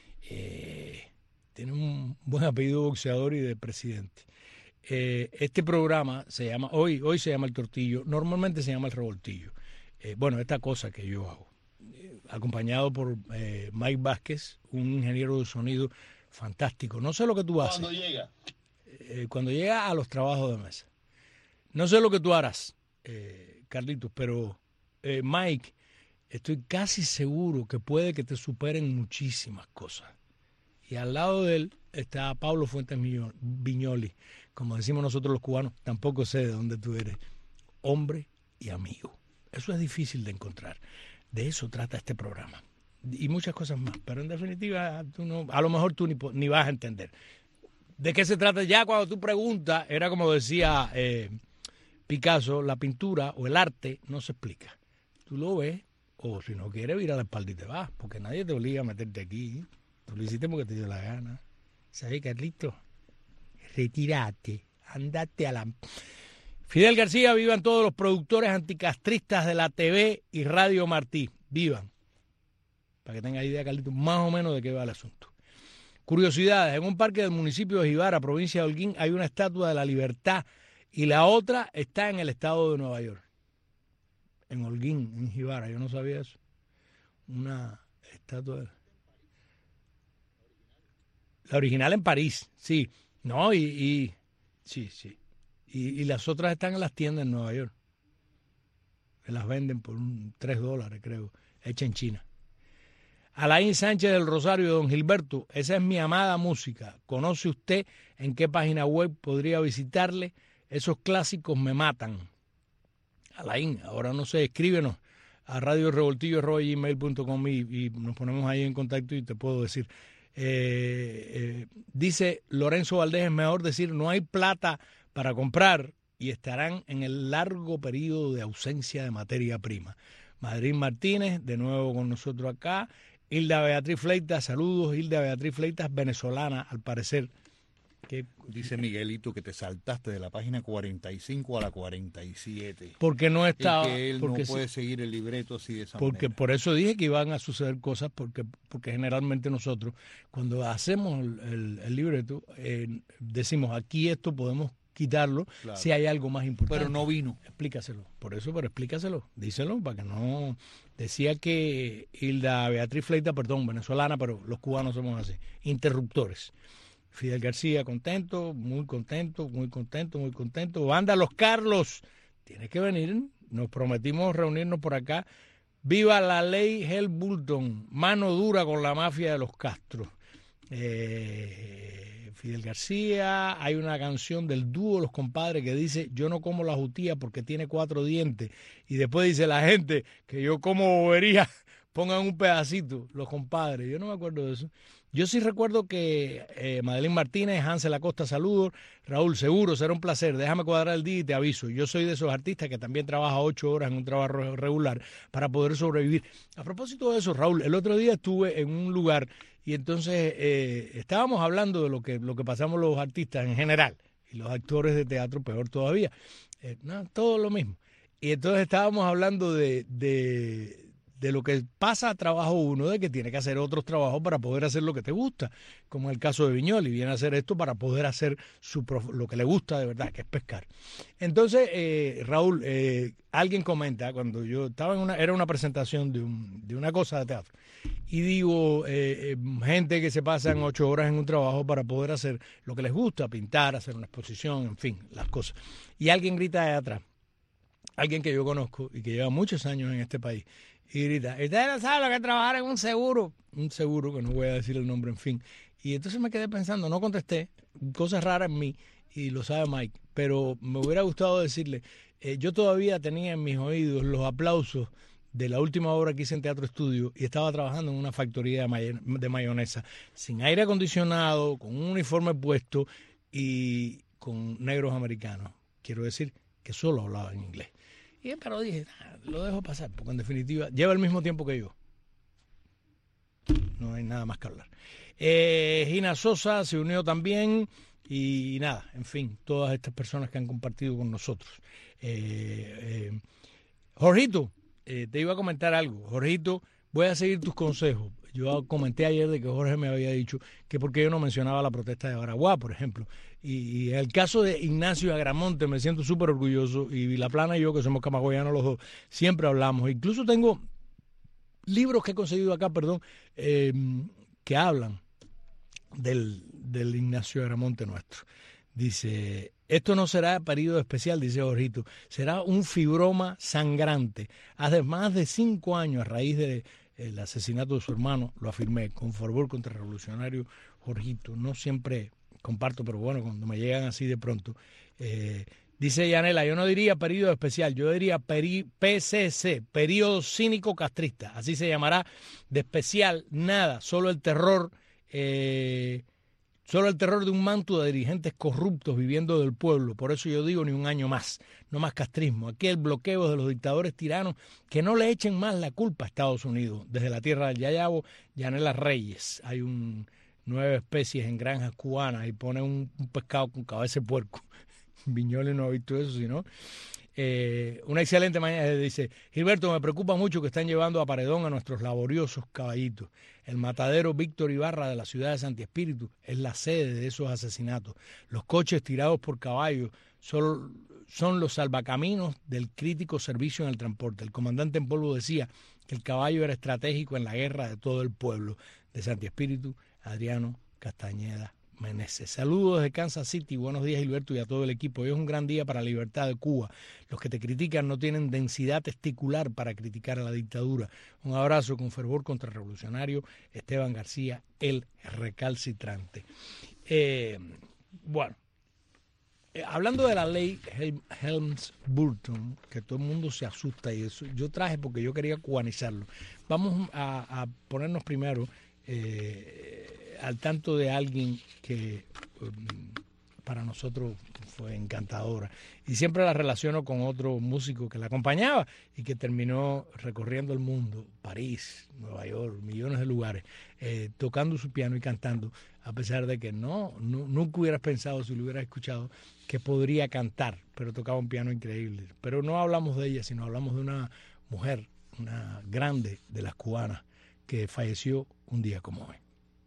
Eh, tiene un buen apellido de boxeador y de presidente. Eh, este programa se llama, hoy, hoy se llama El Tortillo, normalmente se llama El Revoltillo. Eh, bueno, esta cosa que yo hago. Acompañado por eh, Mike Vázquez, un ingeniero de sonido fantástico. No sé lo que tú haces. Cuando llega. Eh, cuando llega a los trabajos de mesa. No sé lo que tú harás, eh, Carlitos, pero eh, Mike, estoy casi seguro que puede que te superen muchísimas cosas. Y al lado de él está Pablo Fuentes Viñoli. Como decimos nosotros los cubanos, tampoco sé de dónde tú eres. Hombre y amigo. Eso es difícil de encontrar. De eso trata este programa. Y muchas cosas más. Pero en definitiva, tú no, a lo mejor tú ni, ni vas a entender. ¿De qué se trata? Ya cuando tú preguntas, era como decía eh, Picasso, la pintura o el arte no se explica. Tú lo ves, o si no quieres, vira la espalda y te vas. Porque nadie te obliga a meterte aquí. Tú lo hiciste porque te dio la gana. ¿Sabes, Carlito? Retírate. Andate a la... Fidel García, vivan todos los productores anticastristas de la T V y Radio Martí. Vivan. Para que tenga idea, Carlito, más o menos de qué va el asunto. Curiosidades. En un parque del municipio de Jibara, provincia de Holguín, hay una estatua de la libertad y la otra está en el estado de Nueva York. En Holguín, en Jibara. Yo no sabía eso. Una estatua de... La original en París, sí. No, y... y... Sí, sí. Y, y las otras están en las tiendas en Nueva York. Que las venden por un tres dólares, creo. Hecha en China. Alain Sánchez del Rosario, don Gilberto, esa es mi amada música. ¿Conoce usted en qué página web podría visitarle? Esos clásicos me matan. Alain, ahora no sé, escríbenos a radio revoltillo arroba gmail punto com y, y nos ponemos ahí en contacto y te puedo decir. Eh, eh, dice Lorenzo Valdés, es mejor decir no hay plata para comprar y estarán en el largo periodo de ausencia de materia prima. Madrid Martínez, de nuevo con nosotros acá. Hilda Beatriz Fleitas, saludos. Hilda Beatriz Fleitas, venezolana, al parecer. ¿Qué? Dice Miguelito que te saltaste de la página cuarenta y cinco a la cuarenta y siete. Porque no estaba... Y que él porque no puede sí, seguir el libreto así de esa porque manera. Por eso dije que iban a suceder cosas, porque, porque generalmente nosotros, cuando hacemos el, el, el libreto, eh, decimos aquí esto podemos quitarlo, claro, si hay algo más importante. Pero no vino. Explícaselo. Por eso, pero explícaselo. Díselo para que no... Decía que Hilda Beatriz Fleita, perdón, venezolana, pero los cubanos somos así. Interruptores. Fidel García, contento, muy contento, muy contento, muy contento. Banda Los Carlos, tienes que venir. Nos prometimos reunirnos por acá. Viva la ley Hell Bulton. Mano dura con la mafia de los Castro. Eh... Fidel García, hay una canción del dúo Los Compadres que dice yo no como la jutía porque tiene cuatro dientes y después dice la gente que yo como bobería, pongan un pedacito, Los Compadres, yo no me acuerdo de eso. Yo sí recuerdo que eh, Madeline Martínez, Hansel Acosta, saludos. Raúl, seguro, será un placer. Déjame cuadrar el día y te aviso. Yo soy de esos artistas que también trabaja ocho horas en un trabajo regular para poder sobrevivir. A propósito de eso, Raúl, el otro día estuve en un lugar y entonces eh, estábamos hablando de lo que, lo que pasamos los artistas en general y los actores de teatro peor todavía. Eh, no, todo lo mismo. Y entonces estábamos hablando de... de de lo que pasa a trabajo uno, de que tiene que hacer otros trabajos para poder hacer lo que te gusta, como en el caso de Viñoli, viene a hacer esto para poder hacer su lo que le gusta de verdad, que es pescar. Entonces, eh, Raúl, eh, alguien comenta, cuando yo estaba en una, era una presentación de, un, de una cosa de teatro, y digo, eh, eh, gente que se pasan ocho horas en un trabajo para poder hacer lo que les gusta, pintar, hacer una exposición, en fin, las cosas. Y alguien grita de atrás, alguien que yo conozco y que lleva muchos años en este país, y grita, ustedes no saben lo que es trabajar en un seguro, un seguro que no voy a decir el nombre, en fin. Y entonces me quedé pensando, no contesté, cosas raras en mí, y lo sabe Mike, pero me hubiera gustado decirle, eh, yo todavía tenía en mis oídos los aplausos de la última obra que hice en Teatro Estudio y estaba trabajando en una factoría de, may de mayonesa, sin aire acondicionado, con un uniforme puesto y con negros americanos. Quiero decir que solo hablaba en inglés. Y pero dije, nah, lo dejo pasar, porque en definitiva lleva el mismo tiempo que yo. No hay nada más que hablar. Eh, Gina Sosa se unió también y nada, en fin, todas estas personas que han compartido con nosotros. Eh, eh, Jorgito, eh, te iba a comentar algo. Jorgito, voy a seguir tus consejos. Yo comenté ayer de que Jorge me había dicho que por qué yo no mencionaba la protesta de Baraguá, por ejemplo. Y, y en el caso de Ignacio Agramonte me siento súper orgulloso, y La Plana y yo, que somos camagüeyanos los dos, siempre hablamos. Incluso tengo libros que he conseguido acá, perdón, eh, que hablan del, del Ignacio Agramonte nuestro. Dice, esto no será periodo especial, dice Jorgito, será un fibroma sangrante. Hace más de cinco años, a raíz del asesinato de su hermano, lo afirmé, con fervor contrarrevolucionario, Jorgito. No siempre comparto, pero bueno, cuando me llegan así de pronto. Eh, dice Yanela, yo no diría periodo especial, yo diría peri, P C C, periodo cínico castrista. Así se llamará. De especial, nada, solo el terror... Eh, Solo el terror de un manto de dirigentes corruptos viviendo del pueblo. Por eso yo digo ni un año más, no más castrismo. Aquí el bloqueo de los dictadores tiranos, que no le echen más la culpa a Estados Unidos. Desde la tierra del Yayabo, Yanela Reyes. Hay un, nueve especies en granjas cubanas y pone un, un pescado con cabeza de puerco. Viñoles no ha visto eso, sino... Eh, una excelente mañana, dice Gilberto, me preocupa mucho que están llevando a paredón a nuestros laboriosos caballitos. El matadero Víctor Ibarra de la ciudad de Santi Espíritu es la sede de esos asesinatos. Los coches tirados por caballos son, son los salvacaminos del crítico servicio en el transporte. El comandante en polvo decía que el caballo era estratégico en la guerra de todo el pueblo. De Santi Espíritu, Adriano Castañeda Meneses. Saludos desde Kansas City. Buenos días, Gilberto, y a todo el equipo. Hoy es un gran día para la libertad de Cuba. Los que te critican no tienen densidad testicular para criticar a la dictadura. Un abrazo con fervor contrarrevolucionario. Esteban García, el recalcitrante. Eh, bueno, eh, hablando de la ley Hel Helms-Burton, que todo el mundo se asusta, y eso yo traje porque yo quería cubanizarlo. Vamos a, a ponernos primero... Eh, al tanto de alguien que um, para nosotros fue encantadora. Y siempre la relaciono con otro músico que la acompañaba y que terminó recorriendo el mundo, París, Nueva York, millones de lugares, eh, tocando su piano y cantando, a pesar de que no, no nunca hubieras pensado, si lo hubieras escuchado, que podría cantar, pero tocaba un piano increíble. Pero no hablamos de ella, sino hablamos de una mujer, una grande de las cubanas, que falleció un día como hoy.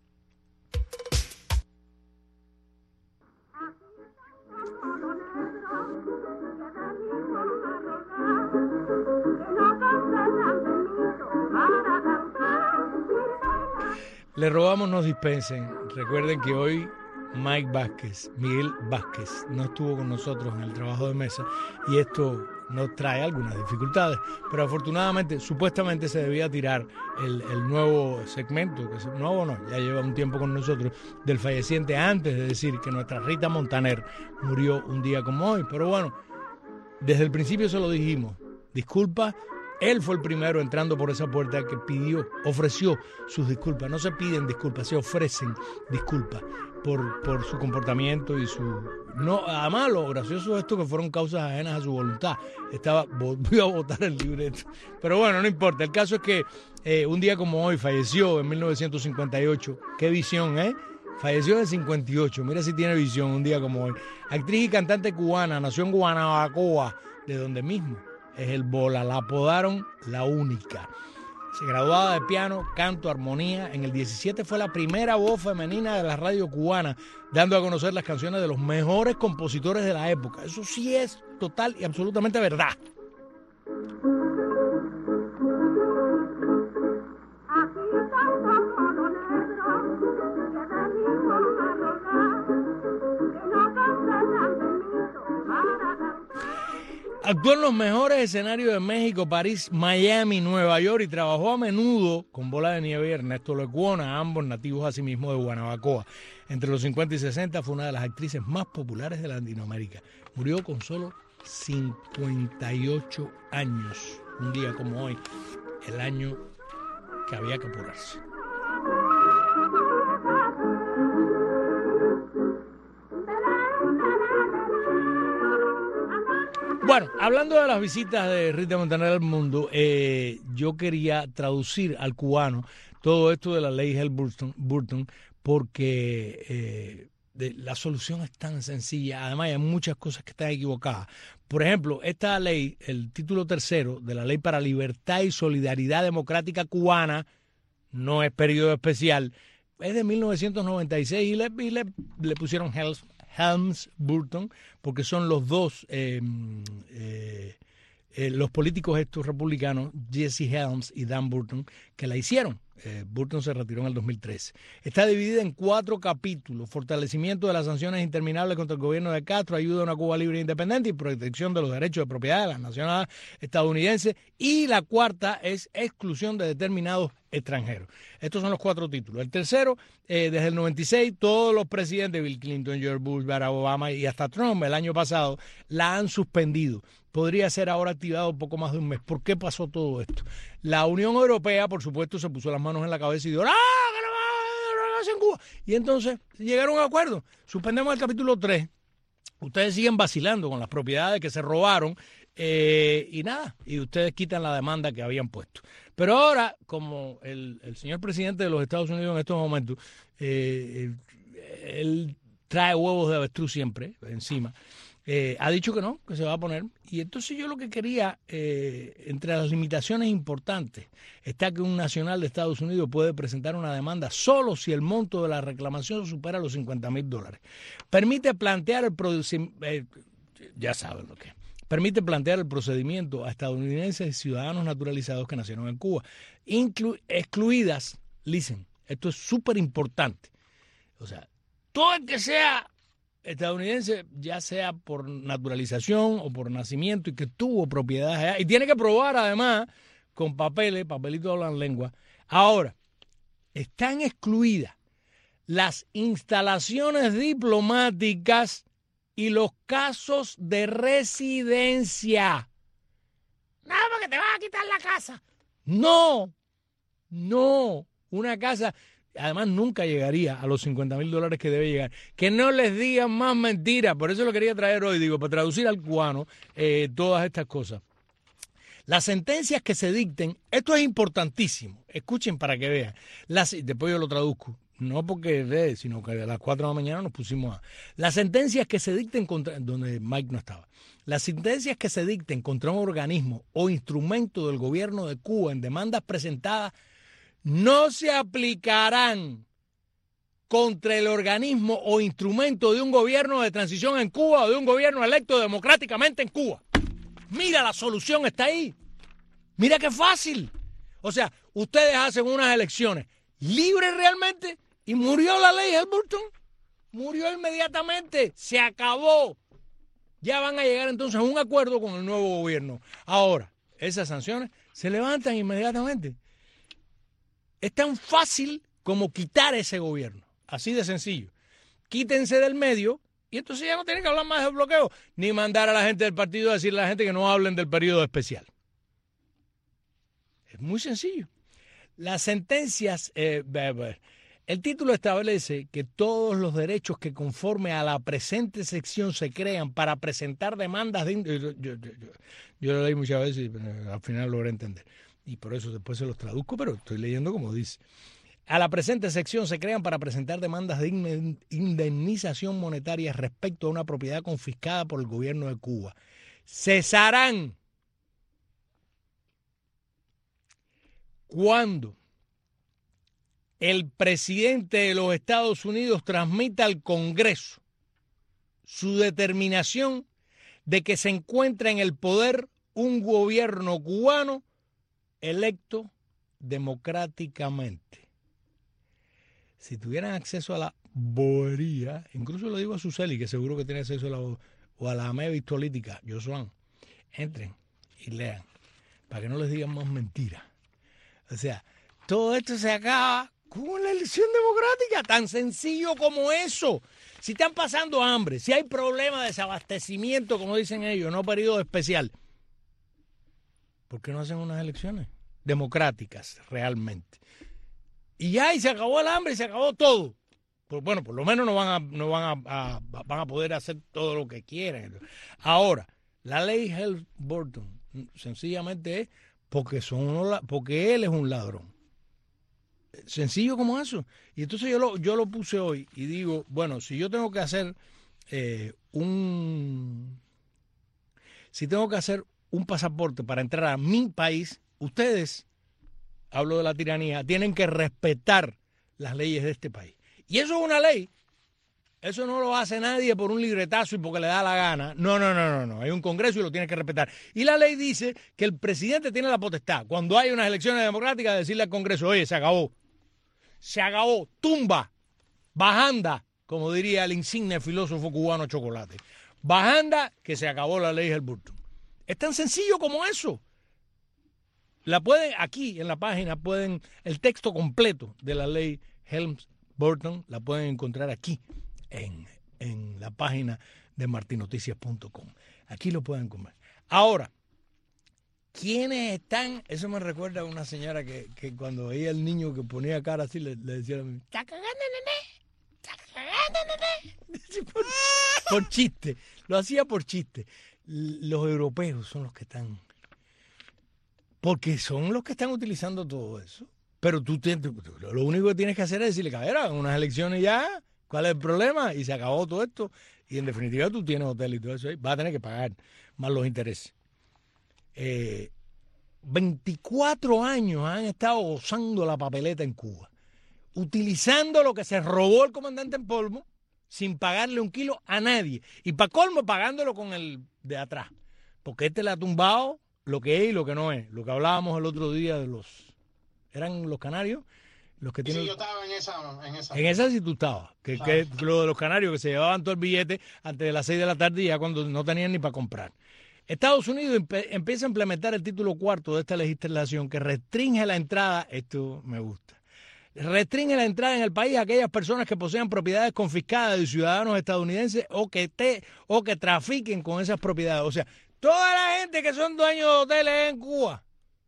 Le robamos, nos dispensen. Recuerden que hoy Mike Vázquez, Miguel Vázquez, no estuvo con nosotros en el trabajo de mesa y esto nos trae algunas dificultades, pero afortunadamente, supuestamente se debía tirar el, el nuevo segmento, que es nuevo no, ya lleva un tiempo con nosotros, del falleciente, antes de decir que nuestra Rita Montaner murió un día como hoy. Pero bueno, desde el principio se lo dijimos, disculpa. Él fue el primero entrando por esa puerta que pidió, ofreció sus disculpas. No se piden disculpas, se ofrecen disculpas por, por su comportamiento y su... No, además, lo gracioso de esto que fueron causas ajenas a su voluntad. Estaba, volvió a votar el libreto. Pero bueno, no importa. El caso es que eh, un día como hoy falleció en mil novecientos cincuenta y ocho. Qué visión, ¿eh? Falleció en cincuenta y ocho. Mira si tiene visión un día como hoy. Actriz y cantante cubana, nació en Guanabacoa, de donde mismo es el Bola, la apodaron La Única. Se graduaba de piano, canto, armonía. En el diecisiete fue la primera voz femenina de la radio cubana, dando a conocer las canciones de los mejores compositores de la época. Eso sí es total y absolutamente verdad. Actuó en los mejores escenarios de México, París, Miami, Nueva York y trabajó a menudo con Bola de Nieve y Ernesto Lecuona, ambos nativos asimismo de Guanabacoa. Entre los cincuenta y sesenta fue una de las actrices más populares de Latinoamérica. Murió con solo cincuenta y ocho años, un día como hoy, el año que había que apurarse. Bueno, hablando de las visitas de Rita Montaner al mundo, eh, yo quería traducir al cubano todo esto de la ley Helms-Burton porque eh, de, la solución es tan sencilla. Además, hay muchas cosas que están equivocadas. Por ejemplo, esta ley, el título tercero de la Ley para Libertad y Solidaridad Democrática Cubana, no es periodo especial, es de mil novecientos noventa y seis y le, y le, le pusieron Helms. Helms-Burton, porque son los dos, eh, eh, eh, los políticos estos republicanos, Jesse Helms y Dan Burton, que la hicieron. Eh, Burton se retiró en el dos mil trece. Está dividida en cuatro capítulos: fortalecimiento de las sanciones interminables contra el gobierno de Castro, ayuda a una Cuba libre e independiente y protección de los derechos de propiedad de las naciones estadounidenses. Y la cuarta es exclusión de determinados extranjeros. Estos son los cuatro títulos. El tercero, eh, desde el noventa y seis, todos los presidentes, Bill Clinton, George Bush, Barack Obama y hasta Trump el año pasado, la han suspendido. Podría ser ahora activado un poco más de un mes. ¿Por qué pasó todo esto? La Unión Europea, por supuesto, se puso las manos en la cabeza y dijo, ¡ah, que no lo hacen en Cuba! Y entonces llegaron a un acuerdo. Suspendemos el capítulo tres. Ustedes siguen vacilando con las propiedades que se robaron eh, y nada, y ustedes quitan la demanda que habían puesto. Pero ahora, como el, el señor presidente de los Estados Unidos en estos momentos, eh, él trae huevos de avestruz siempre encima, eh, ha dicho que no, que se va a poner. Y entonces yo lo que quería, eh, entre las limitaciones importantes, está que un nacional de Estados Unidos puede presentar una demanda solo si el monto de la reclamación supera los cincuenta mil dólares. Permite plantear el procedimiento, eh, ya saben lo que es. Permite plantear el procedimiento a estadounidenses y ciudadanos naturalizados que nacieron en Cuba, inclu- excluidas, listen, esto es súper importante, o sea, todo el que sea estadounidense, ya sea por naturalización o por nacimiento y que tuvo propiedades allá, y tiene que probar además con papeles, papelitos hablan lengua. Ahora, están excluidas las instalaciones diplomáticas y los casos de residencia. No, porque te vas a quitar la casa. No, no. Una casa, además nunca llegaría a los cincuenta mil dólares que debe llegar. Que no les digan más mentiras. Por eso lo quería traer hoy, digo, para traducir al cubano eh, todas estas cosas. Las sentencias que se dicten, esto es importantísimo. Escuchen para que vean. Las, después yo lo traduzco. No porque ve, sino que a las cuatro de la mañana nos pusimos a... Las sentencias que se dicten contra... Donde Mike no estaba. Las sentencias que se dicten contra un organismo o instrumento del gobierno de Cuba en demandas presentadas no se aplicarán contra el organismo o instrumento de un gobierno de transición en Cuba o de un gobierno electo democráticamente en Cuba. Mira, la solución está ahí. Mira qué fácil. O sea, ustedes hacen unas elecciones libres realmente y murió la ley Helms-Burton. Murió inmediatamente. Se acabó. Ya van a llegar entonces a un acuerdo con el nuevo gobierno. Ahora, esas sanciones se levantan inmediatamente. Es tan fácil como quitar ese gobierno. Así de sencillo. Quítense del medio y entonces ya no tienen que hablar más de bloqueo, ni mandar a la gente del partido a decirle a la gente que no hablen del periodo especial. Es muy sencillo. Las sentencias, eh, el título establece que todos los derechos que conforme a la presente sección se crean para presentar demandas de... Yo, yo, yo, yo lo leí muchas veces y al final logré entender. Y por eso después se los traduzco, pero estoy leyendo como dice. A la presente sección se crean para presentar demandas de indemnización monetaria respecto a una propiedad confiscada por el gobierno de Cuba. Cesarán cuando el presidente de los Estados Unidos transmita al Congreso su determinación de que se encuentra en el poder un gobierno cubano electo democráticamente. Si tuvieran acceso a la bobería, incluso lo digo a Suseli, que seguro que tiene acceso a la o a la ameba histolítica, Josuán, entren y lean, para que no les digan más mentiras. O sea, todo esto se acaba con la elección democrática, tan sencillo como eso. Si están pasando hambre, si hay problemas de desabastecimiento, como dicen ellos, no periodo especial, ¿por qué no hacen unas elecciones democráticas realmente? Y ya, y se acabó el hambre y se acabó todo. Pues bueno, por lo menos no van a, no van a, a, van a poder hacer todo lo que quieran. Ahora, la ley Helms-Burton sencillamente es porque son unos, porque él es un ladrón. Sencillo como eso. Y entonces yo lo, yo lo puse hoy y digo, bueno, si yo tengo que hacer eh, un si tengo que hacer un pasaporte para entrar a mi país, ustedes, hablo de la tiranía, tienen que respetar las leyes de este país. Y eso es una ley. Eso no lo hace nadie por un libretazo y porque le da la gana. No, no, no, no, no. Hay un Congreso y lo tienes que respetar. Y la ley dice que el presidente tiene la potestad, cuando hay unas elecciones democráticas, de decirle al Congreso, oye, se acabó. Se acabó. Tumba. Bajanda, como diría el insigne filósofo cubano Chocolate. Bajanda, que se acabó la ley Helms-Burton. Es tan sencillo como eso. La pueden, aquí en la página, pueden, el texto completo de la ley Helms-Burton la pueden encontrar aquí. En, en la página de martinoticias punto com. Aquí lo pueden comer. Ahora, ¿quiénes están? Eso me recuerda a una señora que, que cuando veía al niño que ponía cara así, le, le decía a mí, ¿está cagando, nené? ¿Está cagando, nené? Por, por chiste. Lo hacía por chiste. Los europeos son los que están... Porque son los que están utilizando todo eso. Pero tú tienes, lo único que tienes que hacer es decirle, cabera, unas elecciones ya... ¿Cuál es el problema? Y se acabó todo esto. Y en definitiva tú tienes hotel y todo eso ahí. Vas a tener que pagar más los intereses. Eh, veinticuatro años han estado gozando la papeleta en Cuba. Utilizando lo que se robó el comandante en polvo sin pagarle un kilo a nadie. Y para colmo pagándolo con el de atrás. Porque este le ha tumbado lo que es y lo que no es. Lo que hablábamos el otro día de los... ¿Eran los canarios? Los que tienen... Sí, yo estaba en esa. En esa, en esa sí tú estabas. Que, que lo de los canarios que se llevaban todo el billete antes de las seis de la tarde ya cuando no tenían ni para comprar. Estados Unidos empe- empieza a implementar el título cuarto de esta legislación que restringe la entrada, esto me gusta, restringe la entrada en el país a aquellas personas que posean propiedades confiscadas de ciudadanos estadounidenses o que, te, o que trafiquen con esas propiedades. O sea, toda la gente que son dueños de hoteles en Cuba,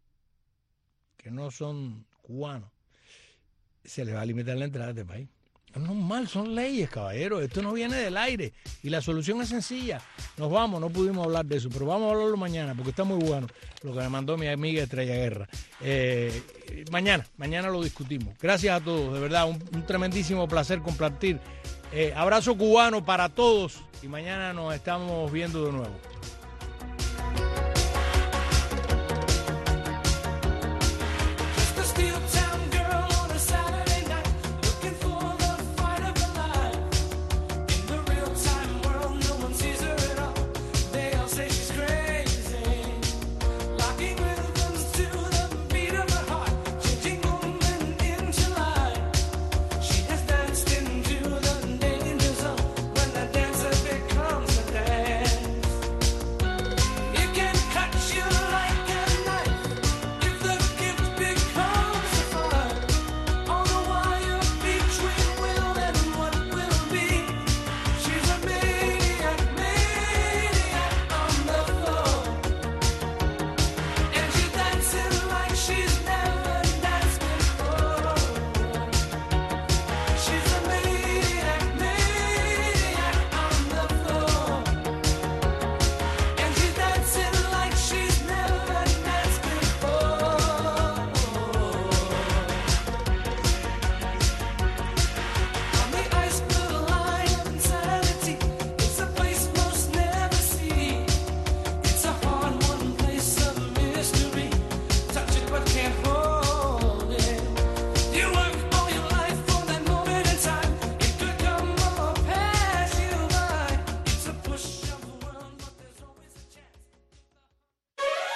que no son cubanos, se les va a limitar la entrada de este país. Es normal, son leyes, caballero. Esto no viene del aire. Y la solución es sencilla. Nos vamos, no pudimos hablar de eso, pero vamos a hablarlo mañana, porque está muy bueno lo que me mandó mi amiga Estrella Guerra. Eh, mañana, mañana lo discutimos. Gracias a todos, de verdad, un, un tremendísimo placer compartir. Eh, abrazo cubano para todos y mañana nos estamos viendo de nuevo.